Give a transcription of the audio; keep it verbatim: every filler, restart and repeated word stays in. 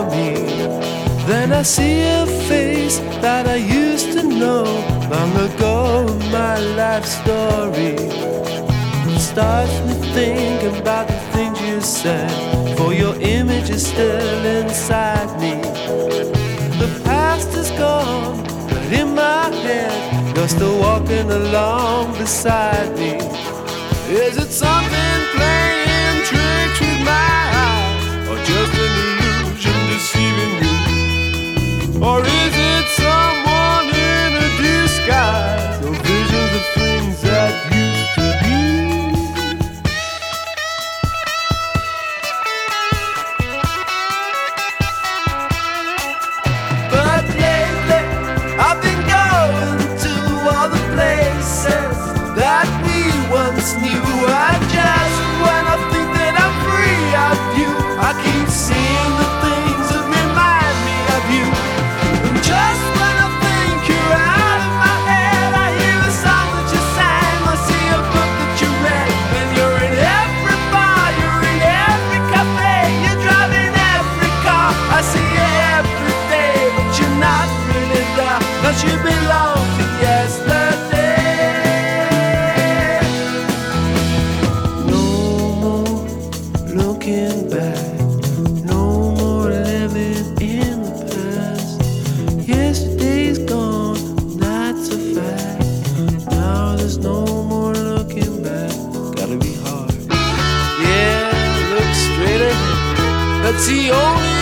for me. Then I see a face that I used to know long ago in my life story. It starts me thinking about the things you said, for your image is still inside me. The past is gone, but in my head you're still walking along beside me. Is it something playing tricks with my eyes, or just an illusion deceiving me? Or is it someone in a disguise, or visions of things that used to be? But lately I've been going to all the places that we once knew. I just, when I think that I'm free of you, I keep seeing the things that remind me of you. And just when I think you're out of my head, I hear a song that you sang, I see a book that you read. And you're in every bar, you're in every cafe, you're driving every car. I see you every day, but you're not really there, 'cause you belong to yesterday. Looking back, no more living in the past. Yesterday's gone, that's a fact. Now there's no more looking back. Gotta be hard. Yeah, look straight ahead. That's the only